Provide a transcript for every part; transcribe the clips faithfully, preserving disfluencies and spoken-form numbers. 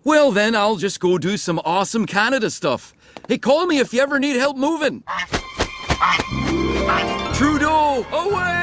Well, then I'll just go do some awesome Canada stuff. Hey, call me if you ever need help moving. Trudeau, away!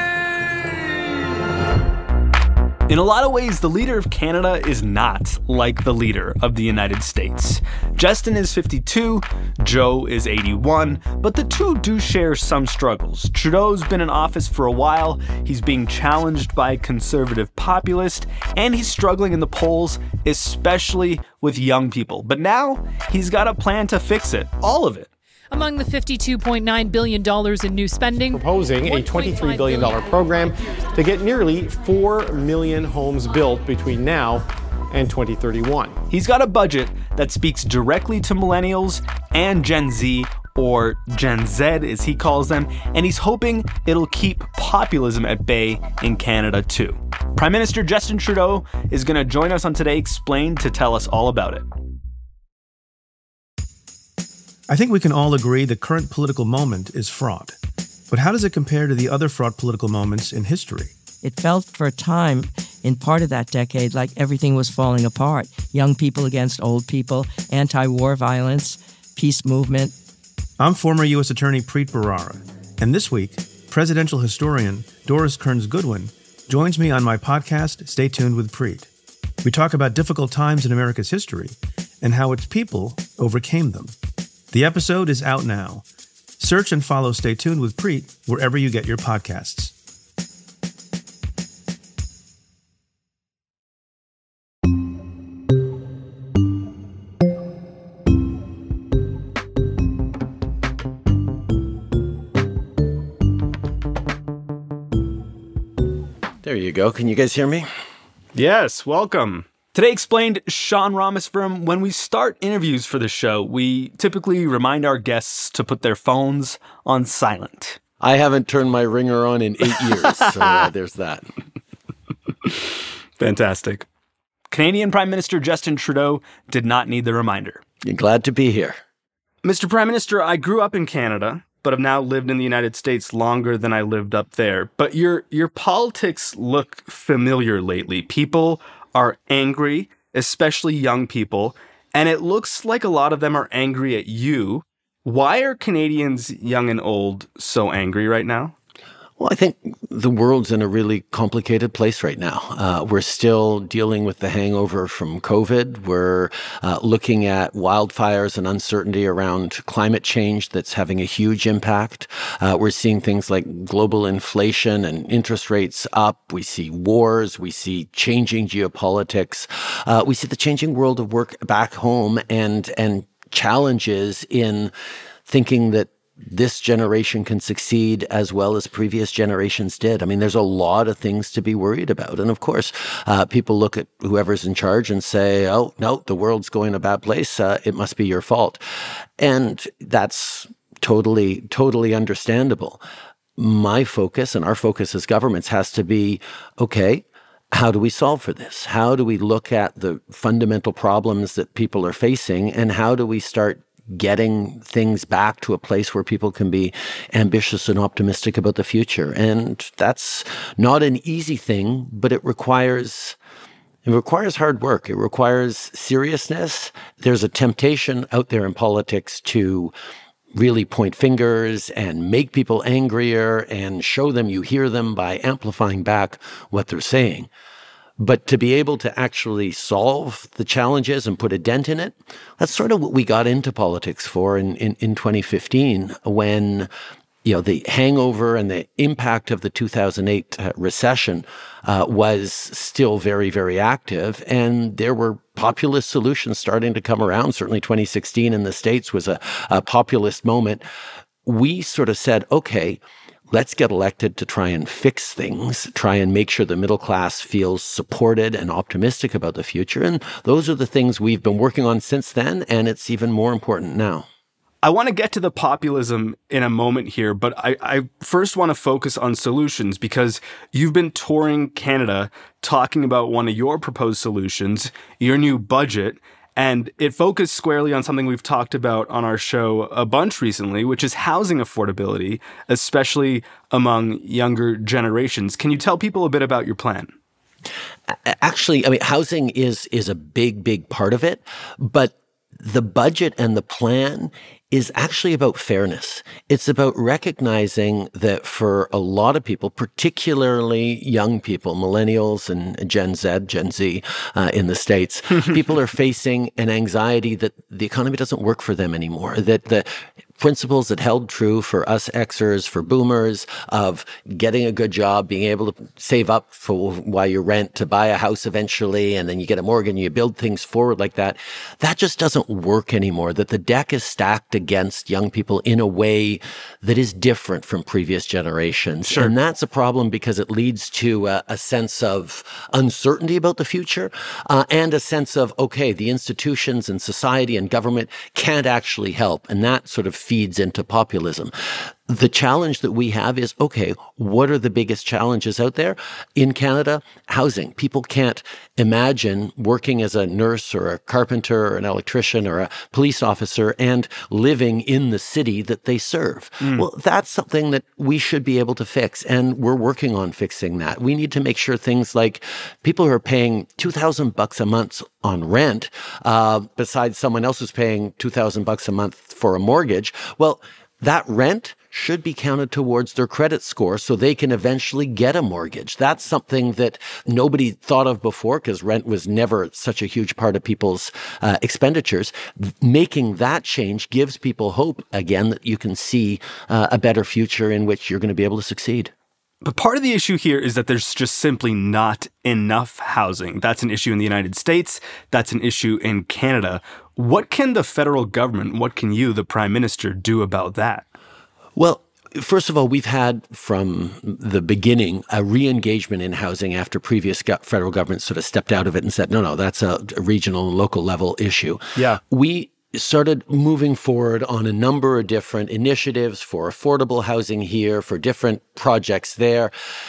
In a lot of ways, the leader of Canada is not like the leader of the United States. Justin is fifty-two, Joe is eighty-one, but the two do share some struggles. Trudeau's been in office for a while, he's being challenged by a conservative populist, and he's struggling in the polls, especially with young people. But now, he's got a plan to fix it, all of it. Among the fifty-two point nine billion dollars in new spending, proposing a twenty-three billion dollars program to get nearly four million homes built between now and twenty thirty-one. He's got a budget that speaks directly to millennials and Gen Z, or Gen Z as he calls them, and he's hoping it'll keep populism at bay in Canada too. Prime Minister Justin Trudeau is going to join us on Today Explained to tell us all about it. I think we can all agree the current political moment is fraught. But how does it compare to the other fraught political moments in history? It felt for a time, in part of that decade, like everything was falling apart. Young people against old people, anti-war violence, peace movement. I'm former U S Attorney Preet Bharara, and this week, presidential historian Doris Kearns Goodwin joins me on my podcast, Stay Tuned with Preet. We talk about difficult times in America's history and how its people overcame them. The episode is out now. Search and follow Stay Tuned with Preet wherever you get your podcasts. There you go. Can you guys hear me? Yes, welcome. Today Explained, Sean Rameswaram. When we start interviews for the show, we typically remind our guests to put their phones on silent. I haven't turned my ringer on in eight years, so uh, there's that. Fantastic. Canadian Prime Minister Justin Trudeau did not need the reminder. You're glad to be here. Mister Prime Minister, I grew up in Canada, but have now lived in the United States longer than I lived up there. But your your politics look familiar lately. People are angry, especially young people, and it looks like a lot of them are angry at you. Why are Canadians, young and old, so angry right now? Well, I think the world's in a really complicated place right now. Uh, we're still dealing with the hangover from COVID. We're uh, looking at wildfires and uncertainty around climate change that's having a huge impact. Uh, we're seeing things like global inflation and interest rates up. We see wars. We see changing geopolitics. Uh, we see the changing world of work back home and and challenges in thinking that this generation can succeed as well as previous generations did. I mean, there's a lot of things to be worried about. And of course, uh, people look at whoever's in charge and say, oh, no, the world's going a bad place. Uh, it must be your fault. And that's totally, totally understandable. My focus and our focus as governments has to be, okay, how do we solve for this? How do we look at the fundamental problems that people are facing, and how do we start getting things back to a place where people can be ambitious and optimistic about the future? And that's not an easy thing, but it requires it requires hard work. It requires seriousness. There's a temptation out there in politics to really point fingers and make people angrier and show them you hear them by amplifying back what they're saying. But to be able to actually solve the challenges and put a dent in it, that's sort of what we got into politics for in, in, in twenty fifteen, when, you know, the hangover and the impact of the two thousand eight uh, recession uh, was still very, very active. And there were populist solutions starting to come around. Certainly twenty sixteen in the States was a, a populist moment. We sort of said, okay, let's get elected to try and fix things, try and make sure the middle class feels supported and optimistic about the future. And those are the things we've been working on since then, and it's even more important now. I want to get to the populism in a moment here, but I, I first want to focus on solutions, because you've been touring Canada talking about one of your proposed solutions, your new budget, and it focused squarely on something we've talked about on our show a bunch recently, which is housing affordability, especially among younger generations. Can you tell people a bit about your plan? Actually, I mean, housing is is a big, big part of it, but the budget and the plan is actually about fairness. It's about recognizing that for a lot of people, particularly young people, millennials and Gen Z, Gen Z uh, in the States, people are facing an anxiety that the economy doesn't work for them anymore, that the principles that held true for us Xers, for boomers, of getting a good job, being able to save up for while you rent, to buy a house eventually, and then you get a mortgage and you build things forward like that, that just doesn't work anymore. That the deck is stacked against young people in a way that is different from previous generations. Sure. And that's a problem because it leads to a, a sense of uncertainty about the future uh, and a sense of, okay, the institutions and society and government can't actually help. And that sort of feeds into populism. The challenge that we have is, okay, what are the biggest challenges out there? In Canada, housing. People can't imagine working as a nurse or a carpenter or an electrician or a police officer and living in the city that they serve. Mm. Well, that's something that we should be able to fix, and we're working on fixing that. We need to make sure things like people who are paying two thousand bucks a month on rent, uh, besides someone else who's paying two thousand bucks a month for a mortgage, well, that rent should be counted towards their credit score so they can eventually get a mortgage. That's something that nobody thought of before because rent was never such a huge part of people's uh, expenditures. Making that change gives people hope, again, that you can see uh, a better future in which you're going to be able to succeed. But part of the issue here is that there's just simply not enough housing. That's an issue in the United States. That's an issue in Canada. What can the federal government, what can you, the Prime Minister, do about that? Well, first of all, we've had from the beginning a re-engagement in housing after previous go- federal governments sort of stepped out of it and said, no, no, that's a regional and local level issue. Yeah. We started moving forward on a number of different initiatives for affordable housing here, for different projects there.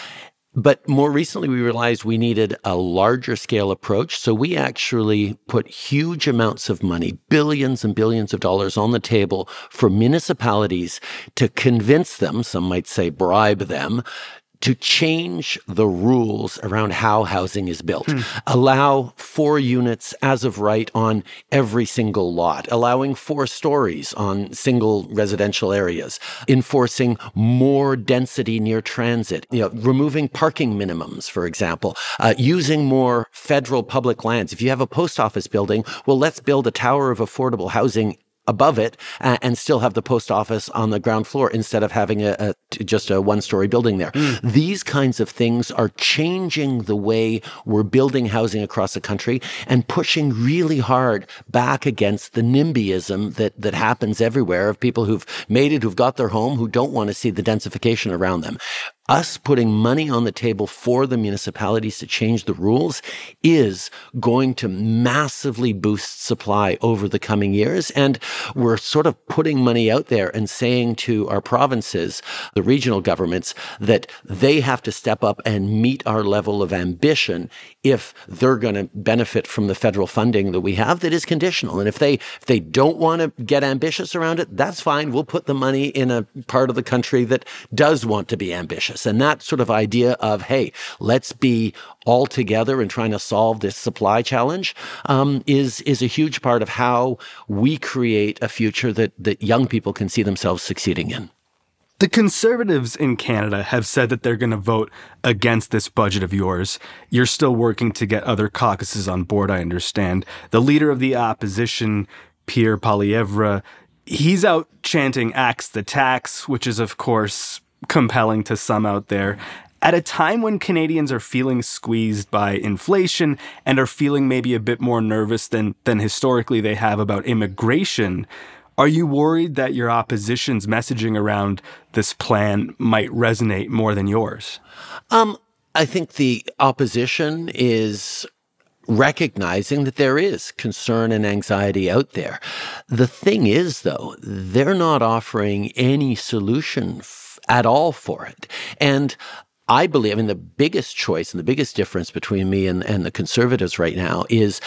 But more recently, we realized we needed a larger scale approach. So we actually put huge amounts of money, billions and billions of dollars on the table for municipalities to convince them, some might say bribe them, to change the rules around how housing is built. Hmm. Allow four units as of right on every single lot, allowing four stories on single residential areas, enforcing more density near transit, you know, removing parking minimums, for example, uh, using more federal public lands. If you have a post office building, well, let's build a tower of affordable housing above it uh, and still have the post office on the ground floor instead of having a, a just a one-story building there. Mm. These kinds of things are changing the way we're building housing across the country and pushing really hard back against the NIMBYism that that happens everywhere of people who've made it, who've got their home, who don't want to see the densification around them. Us putting money on the table for the municipalities to change the rules is going to massively boost supply over the coming years. And we're sort of putting money out there and saying to our provinces, the regional governments, that they have to step up and meet our level of ambition if they're going to benefit from the federal funding that we have that is conditional. And if they if they don't want to get ambitious around it, that's fine. We'll put the money in a part of the country that does want to be ambitious. And that sort of idea of, hey, let's be all together in trying to solve this supply challenge um, is is a huge part of how we create a future that, that young people can see themselves succeeding in. The Conservatives in Canada have said that they're going to vote against this budget of yours. You're still working to get other caucuses on board, I understand. The leader of the opposition, Pierre Poilievre, he's out chanting "Axe the tax," which is, of course, compelling to some out there. At a time when Canadians are feeling squeezed by inflation and are feeling maybe a bit more nervous than, than historically they have about immigration, are you worried that your opposition's messaging around this plan might resonate more than yours? Um, I think the opposition is recognizing that there is concern and anxiety out there. The thing is, though, they're not offering any solution f- at all for it. And I believe, I mean, the biggest choice and the biggest difference between me and, and the Conservatives right now is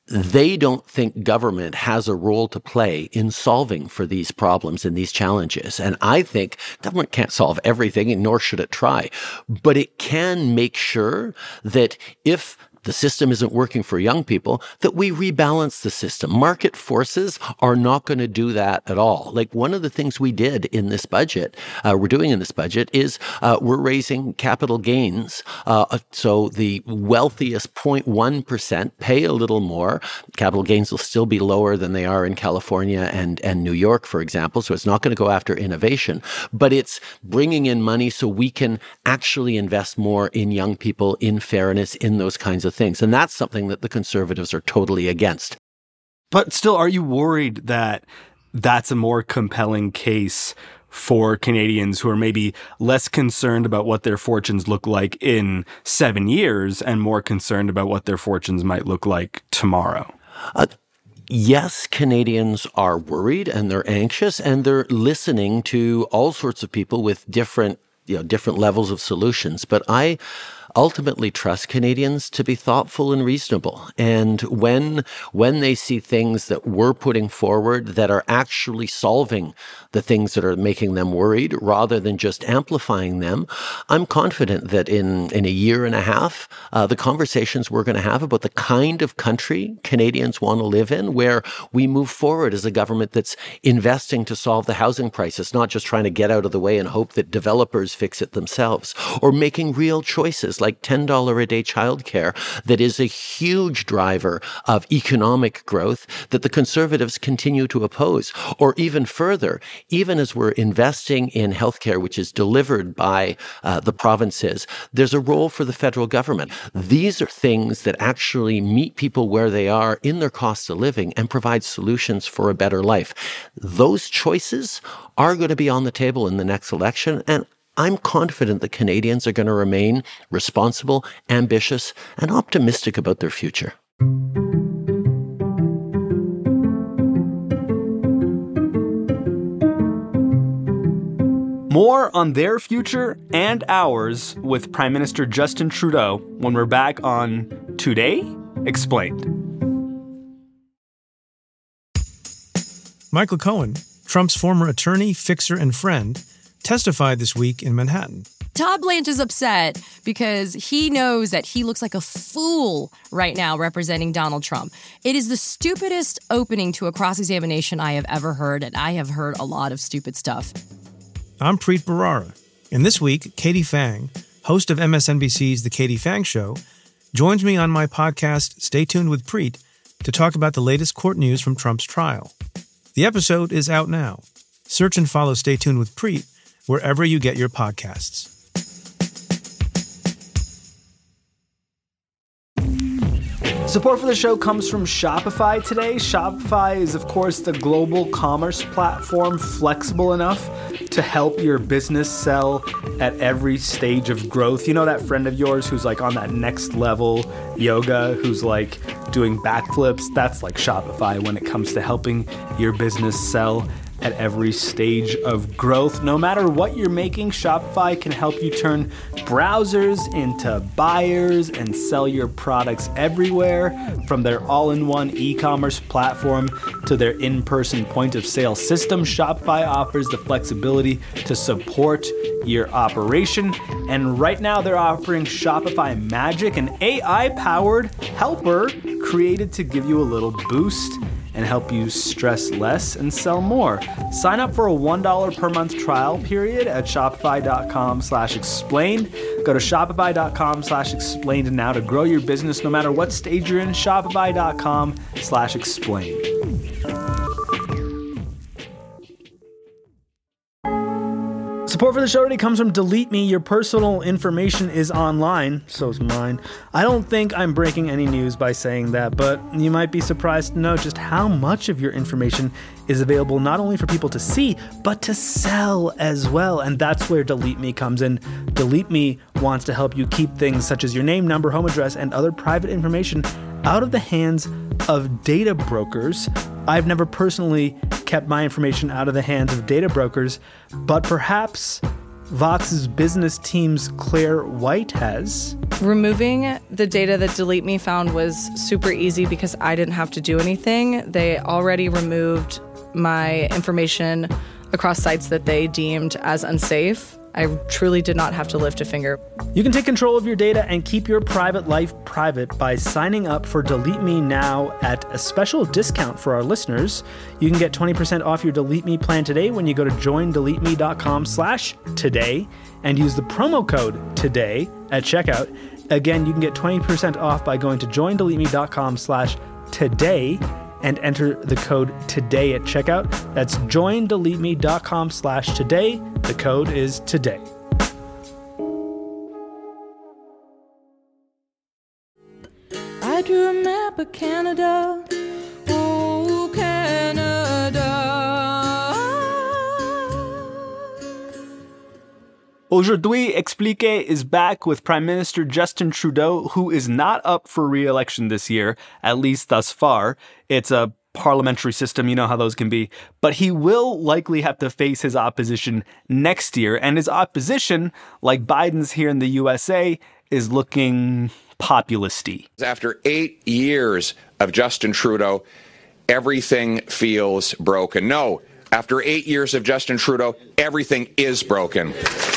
they don't think government has a role to play in solving for these problems and these challenges. And I think government can't solve everything, and nor should it try. But it can make sure that if the system isn't working for young people, that we rebalance the system. Market forces are not going to do that at all. Like, one of the things we did in this budget, uh, we're doing in this budget, is uh, we're raising capital gains. Uh, so the wealthiest zero point one percent pay a little more. Capital gains will still be lower than they are in California and, and New York, for example. So it's not going to go after innovation, but it's bringing in money so we can actually invest more in young people, in fairness, in those kinds of things. And that's something that the Conservatives are totally against. But still, are you worried that that's a more compelling case for Canadians who are maybe less concerned about what their fortunes look like in seven years and more concerned about what their fortunes might look like tomorrow? Uh, Yes, Canadians are worried and they're anxious and they're listening to all sorts of people with different, you know, different levels of solutions. But I ultimately trust Canadians to be thoughtful and reasonable. And when when they see things that we're putting forward that are actually solving the things that are making them worried rather than just amplifying them, I'm confident that in, in a year and a half, uh, the conversations we're going to have about the kind of country Canadians want to live in, where we move forward as a government that's investing to solve the housing crisis, not just trying to get out of the way and hope that developers fix it themselves, or making real choices like ten dollars a day childcare that is a huge driver of economic growth that the Conservatives continue to oppose. Or even further, even as we're investing in healthcare, which is delivered by uh, the provinces, there's a role for the federal government. These are things that actually meet people where they are in their cost of living and provide solutions for a better life. Those choices are going to be on the table in the next election, and I'm confident that Canadians are going to remain responsible, ambitious, and optimistic about their future. More on their future and ours with Prime Minister Justin Trudeau when we're back on Today Explained. Michael Cohen, Trump's former attorney, fixer, and friend, testified this week in Manhattan. Todd Blanche is upset because he knows that he looks like a fool right now representing Donald Trump. It is the stupidest opening to a cross-examination I have ever heard, and I have heard a lot of stupid stuff. I'm Preet Bharara, and this week, Katie Phang, host of M S N B C's The Katie Phang Show, joins me on my podcast, Stay Tuned with Preet, to talk about the latest court news from Trump's trial. The episode is out now. Search and follow Stay Tuned with Preet wherever you get your podcasts. Support for the show comes from Shopify today. Shopify is, of course, the global commerce platform flexible enough to help your business sell at every stage of growth. You know that friend of yours who's like on that next level yoga, who's like doing backflips? That's like Shopify when it comes to helping your business sell at every stage of growth. No matter what you're making, Shopify can help you turn browsers into buyers and sell your products everywhere, from their all-in-one e-commerce platform to their in-person point-of-sale system. Shopify offers the flexibility to support your operation. And right now they're offering Shopify Magic, an A I-powered helper created to give you a little boost and help you stress less and sell more. Sign up for a one dollar per month trial period at shopify.com slash explained. Go to shopify.com slash explained now to grow your business no matter what stage you're in. Shopify.com slash explained. Support for the show today comes from Delete Me. Your personal information is online, so is mine. I don't think I'm breaking any news by saying that, but you might be surprised to know just how much of your information is available not only for people to see, but to sell as well. And that's where Delete Me comes in. Delete Me wants to help you keep things such as your name, number, home address, and other private information out of the hands of data brokers. I've never personally kept my information out of the hands of data brokers, but perhaps Vox's business team's Claire White has. Removing the data that Delete Me found was super easy because I didn't have to do anything. They already removed my information across sites that they deemed as unsafe. I truly did not have to lift a finger. You can take control of your data and keep your private life private by signing up for Delete Me now at a special discount for our listeners. You can get twenty percent off your Delete Me plan today when you go to joindeleteme.com slash today and use the promo code today at checkout. Again, you can get twenty percent off by going to joindeleteme.com slash today and enter the code today at checkout. That's joindeleteme.com slash today. The code is today. I do remember Canada. Oh, Canada. Aujourd'hui Expliqué is back with Prime Minister Justin Trudeau, who is not up for re-election this year, at least thus far. It's a parliamentary system, you know how those can be. But he will likely have to face his opposition next year, and his opposition, like Biden's here in the U S A, is looking populist-y. After eight years of Justin Trudeau, everything feels broken. No, after eight years of Justin Trudeau, everything is broken.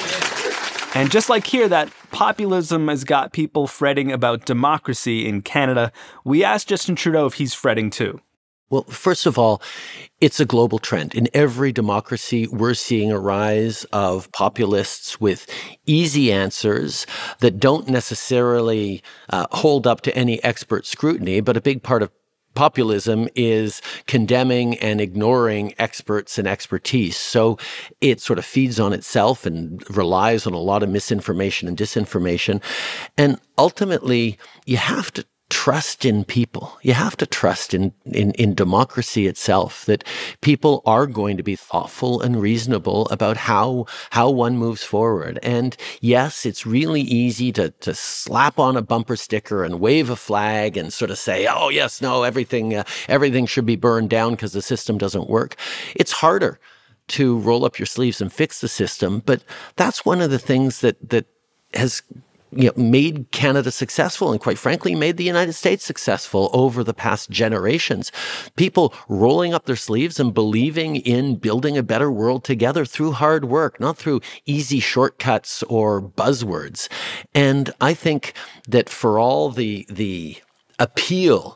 And just like here, that populism has got people fretting about democracy in Canada. We asked Justin Trudeau if he's fretting too. Well, first of all, it's a global trend. In every democracy, we're seeing a rise of populists with easy answers that don't necessarily uh, hold up to any expert scrutiny, but a big part of populism is condemning and ignoring experts and expertise. So it sort of feeds on itself and relies on a lot of misinformation and disinformation. And ultimately, you have to trust in people. You have to trust in, in, in democracy itself, that people are going to be thoughtful and reasonable about how how one moves forward. And yes, it's really easy to to slap on a bumper sticker and wave a flag and sort of say, oh, yes, no, everything, uh, everything should be burned down because the system doesn't work. It's harder to roll up your sleeves and fix the system. But that's one of the things that that has you know, made Canada successful and, quite frankly, made the United States successful over the past generations. People rolling up their sleeves and believing in building a better world together through hard work, not through easy shortcuts or buzzwords. And I think that for all the the appeal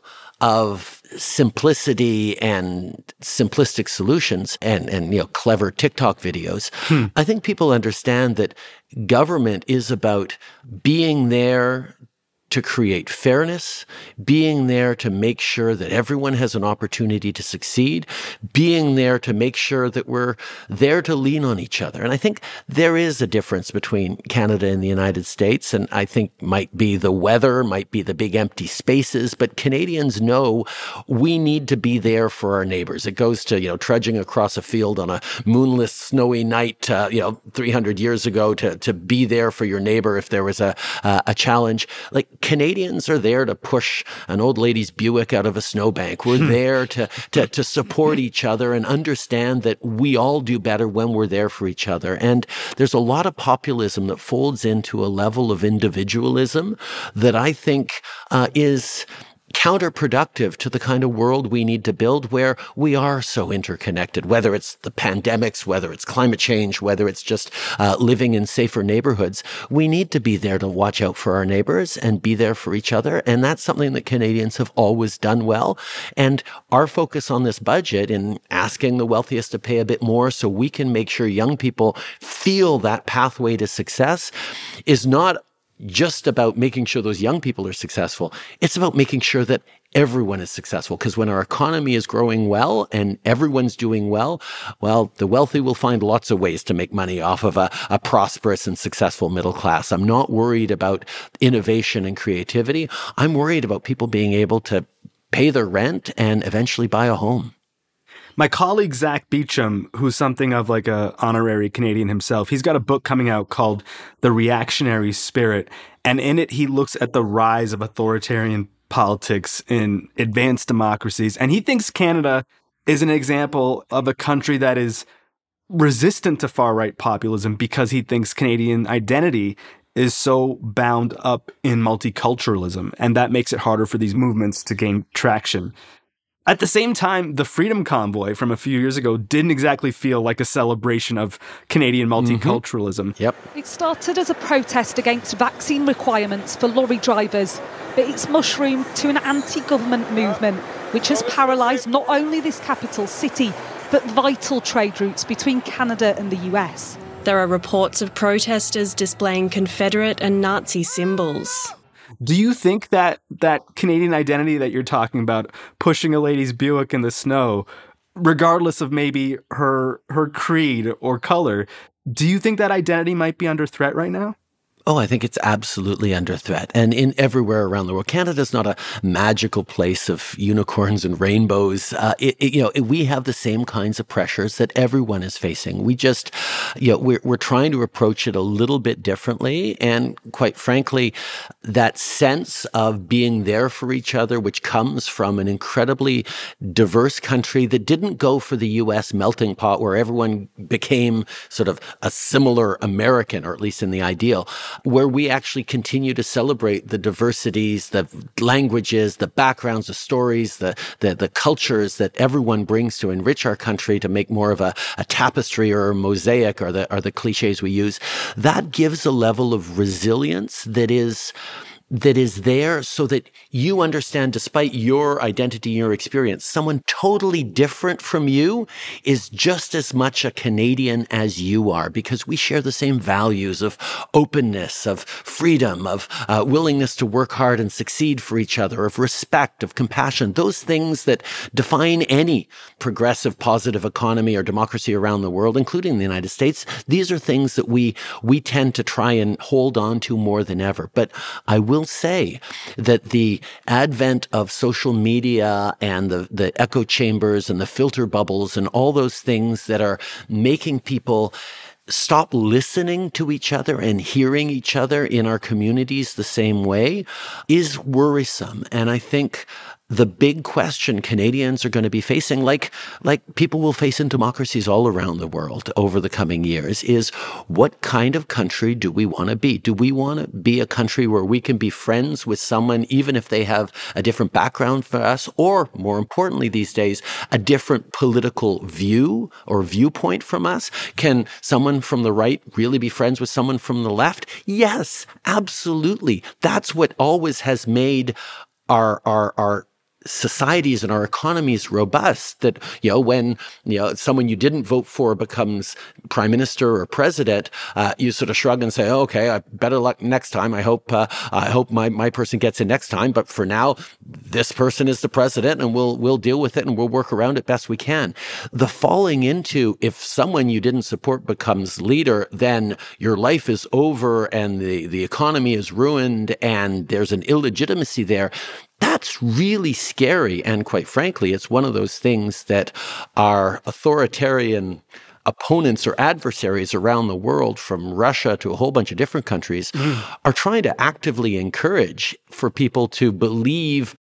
of simplicity and simplistic solutions and, and you know, clever TikTok videos, hmm. I think people understand that government is about being there to create fairness, being there to make sure that everyone has an opportunity to succeed, being there to make sure that we're there to lean on each other. And I think there is a difference between Canada and the United States, and I think might be the weather, might be the big empty spaces, but Canadians know we need to be there for our neighbors. It goes to, you know, trudging across a field on a moonless, snowy night, uh, you know, three hundred years ago to, to be there for your neighbor if there was a, uh, a challenge. Like, Canadians are there to push an old lady's Buick out of a snowbank. We're there to, to, to support each other and understand that we all do better when we're there for each other. And there's a lot of populism that folds into a level of individualism that I think uh, is counterproductive to the kind of world we need to build, where we are so interconnected, whether it's the pandemics, whether it's climate change, whether it's just uh, living in safer neighborhoods. We need to be there to watch out for our neighbors and be there for each other. And that's something that Canadians have always done well. And our focus on this budget in asking the wealthiest to pay a bit more so we can make sure young people feel that pathway to success is not just about making sure those young people are successful. It's about making sure that everyone is successful. Because when our economy is growing well and everyone's doing well, well, the wealthy will find lots of ways to make money off of a, a prosperous and successful middle class. I'm not worried about innovation and creativity. I'm worried about people being able to pay their rent and eventually buy a home. My colleague, Zach Beecham, who's something of like a honorary Canadian himself, he's got a book coming out called The Reactionary Spirit. And in it, he looks at the rise of authoritarian politics in advanced democracies. And he thinks Canada is an example of a country that is resistant to far-right populism because he thinks Canadian identity is so bound up in multiculturalism, and that makes it harder for these movements to gain traction. At the same time, the Freedom Convoy from a few years ago didn't exactly feel like a celebration of Canadian multiculturalism. Mm-hmm. Yep. It started as a protest against vaccine requirements for lorry drivers, but it's mushroomed to an anti-government movement, which has paralysed not only this capital city, but vital trade routes between Canada and the U S. There are reports of protesters displaying Confederate and Nazi symbols. Do you think that that Canadian identity that you're talking about, pushing a lady's Buick in the snow, regardless of maybe her her creed or color, do you think that identity might be under threat right now? Oh, I think it's absolutely under threat. And in everywhere around the world. Canada's not a magical place of unicorns and rainbows. Uh, it, it, you know, it, we have the same kinds of pressures that everyone is facing. We just, you know, we're, we're trying to approach it a little bit differently. And quite frankly, that sense of being there for each other, which comes from an incredibly diverse country that didn't go for the U S melting pot where everyone became sort of a similar American, or at least in the ideal, where we actually continue to celebrate the diversities, the languages, the backgrounds, the stories, the, the, the cultures that everyone brings to enrich our country to make more of a, a tapestry or a mosaic, or the, or the cliches we use. That gives a level of resilience that is that is there so that you understand, despite your identity, your experience, someone totally different from you is just as much a Canadian as you are, because we share the same values of openness, of freedom, of uh, willingness to work hard and succeed for each other, of respect, of compassion, those things that define any progressive, positive economy or democracy around the world, including the United States. These are things that we we tend to try and hold on to more than ever. But I will say that the advent of social media and the, the echo chambers and the filter bubbles and all those things that are making people stop listening to each other and hearing each other in our communities the same way is worrisome. And I think the big question Canadians are going to be facing, like like people will face in democracies all around the world over the coming years, is what kind of country do we want to be? Do we want to be a country where we can be friends with someone even if they have a different background for us, or more importantly these days, a different political view or viewpoint from us? Can someone from the right really be friends with someone from the left? Yes, absolutely. That's what always has made our our our societies and our economies robust, that, you know, when, you know, someone you didn't vote for becomes prime minister or president, uh, you sort of shrug and say, oh, okay, I better luck next time. I hope, uh, I hope my, my person gets in next time. But for now, this person is the president, and we'll, we'll deal with it and we'll work around it best we can. The falling into, if someone you didn't support becomes leader, then your life is over and the, the economy is ruined and there's an illegitimacy there. That's really scary. And quite frankly, it's one of those things that our authoritarian opponents or adversaries around the world, from Russia to a whole bunch of different countries, mm. are trying to actively encourage for people to believe.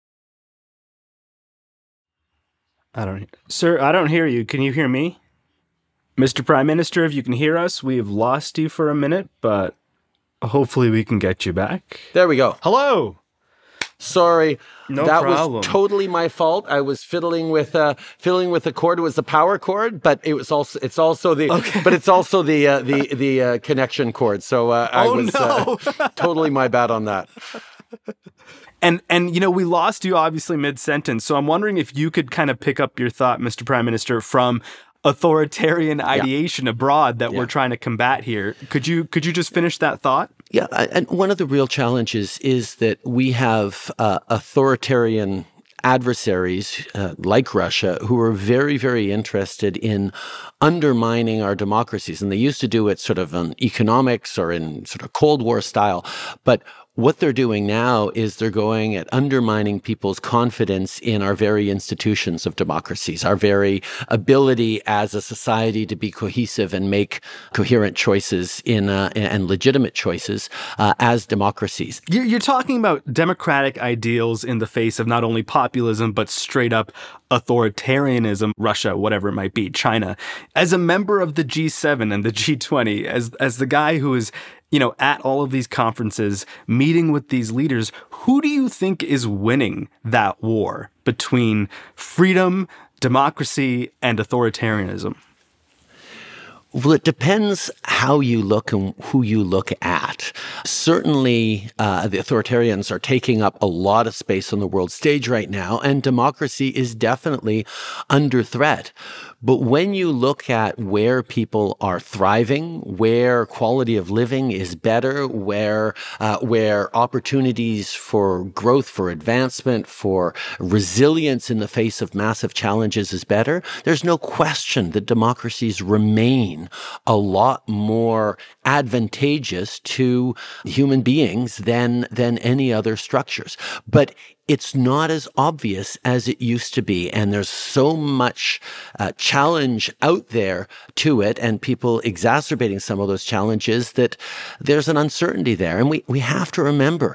I don't, sir, I don't hear you. Can you hear me? Mister Prime Minister, if you can hear us, we have lost you for a minute, but hopefully we can get you back. There we go. Hello. Sorry, no that problem. was totally my fault. I was fiddling with uh, fiddling with the cord. It was the power cord, but it was also it's also the okay. but it's also the uh, the the uh, connection cord. So uh, I oh, was no. uh, totally my bad on that. And and you know, we lost you obviously mid sentence. So I'm wondering if you could kind of pick up your thought, Mister Prime Minister, from authoritarian ideation yeah. abroad that yeah. we're trying to combat here. Could you could you just finish that thought? Yeah, and one of the real challenges is that we have uh, authoritarian adversaries uh, like Russia who are very, very interested in undermining our democracies. And they used to do it sort of on economics or in sort of Cold War style. But what they're doing now is they're going at undermining people's confidence in our very institutions of democracies, our very ability as a society to be cohesive and make coherent choices in uh, and legitimate choices uh, as democracies. You're, you're talking about democratic ideals in the face of not only populism, but straight up authoritarianism, Russia, whatever it might be, China. As a member of the G seven and the G twenty, as as the guy who is, you know, at all of these conferences, meeting with these leaders, who do you think is winning that war between freedom, democracy, and authoritarianism? Well, it depends how you look and who you look at. Certainly, uh, the authoritarians are taking up a lot of space on the world stage right now, and democracy is definitely under threat. But when you look at where people are thriving, where quality of living is better, where uh, where opportunities for growth, for advancement, for resilience in the face of massive challenges is better, there's no question that democracies remain a lot more advantageous to human beings than than any other structures. But it's not as obvious as it used to be. And there's so much uh, challenge out there to it and people exacerbating some of those challenges that there's an uncertainty there. And we, we have to remember,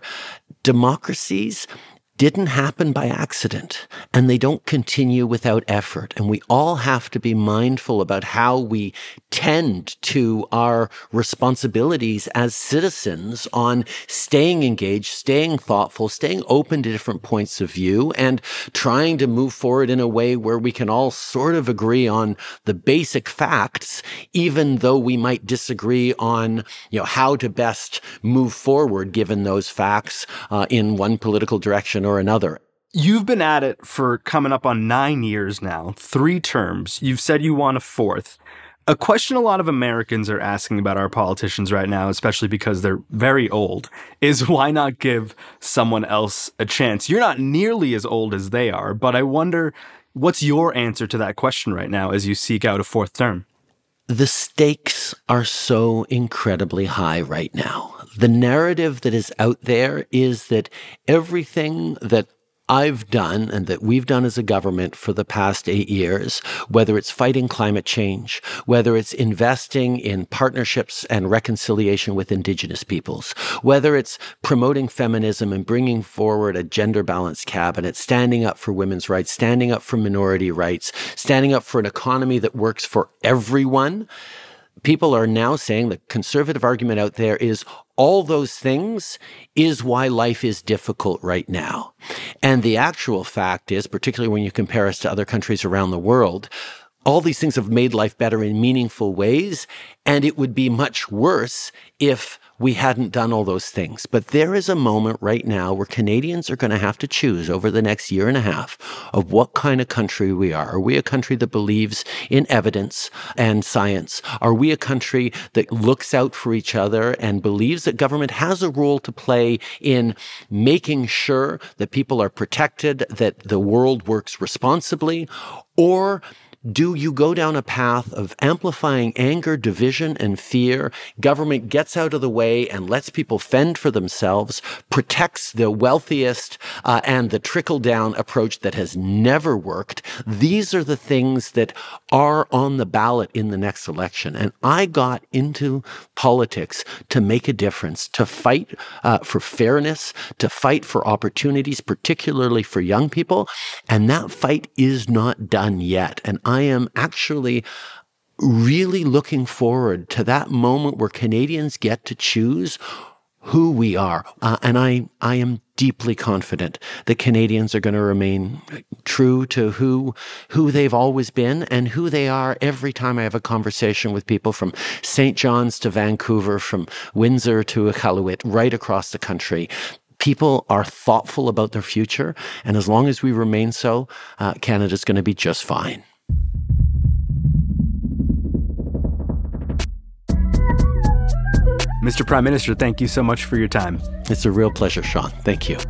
democracies didn't happen by accident, and they don't continue without effort. And we all have to be mindful about how we tend to our responsibilities as citizens on staying engaged, staying thoughtful, staying open to different points of view, and trying to move forward in a way where we can all sort of agree on the basic facts, even though we might disagree on, you know, how to best move forward given those facts uh, in one political direction or another. You've been at it for coming up on nine years now, three terms. You've said you want a fourth. A question a lot of Americans are asking about our politicians right now, especially because they're very old, is why not give someone else a chance? You're not nearly as old as they are, but I wonder, what's your answer to that question right now as you seek out a fourth term? The stakes are so incredibly high right now. The narrative that is out there is that everything that I've done and that we've done as a government for the past eight years, whether it's fighting climate change, whether it's investing in partnerships and reconciliation with Indigenous peoples, whether it's promoting feminism and bringing forward a gender-balanced cabinet, standing up for women's rights, standing up for minority rights, standing up for an economy that works for everyone, people are now saying the conservative argument out there is all those things is why life is difficult right now. And the actual fact is, particularly when you compare us to other countries around the world, all these things have made life better in meaningful ways, and it would be much worse if we hadn't done all those things. But there is a moment right now where Canadians are going to have to choose over the next year and a half of what kind of country we are. Are we a country that believes in evidence and science? Are we a country that looks out for each other and believes that government has a role to play in making sure that people are protected, that the world works responsibly? Or do you go down a path of amplifying anger, division, and fear? Government gets out of the way and lets people fend for themselves, protects the wealthiest, uh, and the trickle-down approach that has never worked. These are the things that are on the ballot in the next election. And I got into politics to make a difference, to fight uh, for fairness, to fight for opportunities, particularly for young people. And that fight is not done yet. And I am actually really looking forward to that moment where Canadians get to choose who we are. Uh, and I, I am deeply confident that Canadians are going to remain true to who, who they've always been and who they are every time I have a conversation with people from Saint John's to Vancouver, from Windsor to Iqaluit, right across the country. People are thoughtful about their future. And as long as we remain so, uh, Canada's going to be just fine. Mister Prime Minister, thank you so much for your time. It's a real pleasure, Sean. Thank you.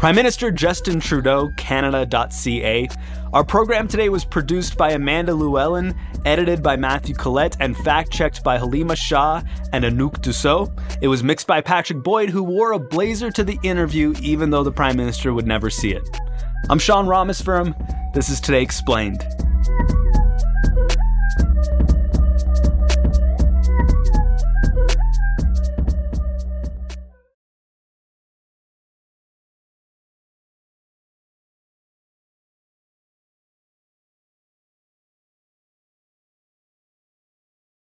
Prime Minister Justin Trudeau, Canada dot C A. Our program today was produced by Amanda Llewellyn, edited by Matthew Collette, and fact-checked by Halima Shah and Anouk Dussault. It was mixed by Patrick Boyd, who wore a blazer to the interview even though the Prime Minister would never see it. I'm Sean Rameswaram. This is Today Explained.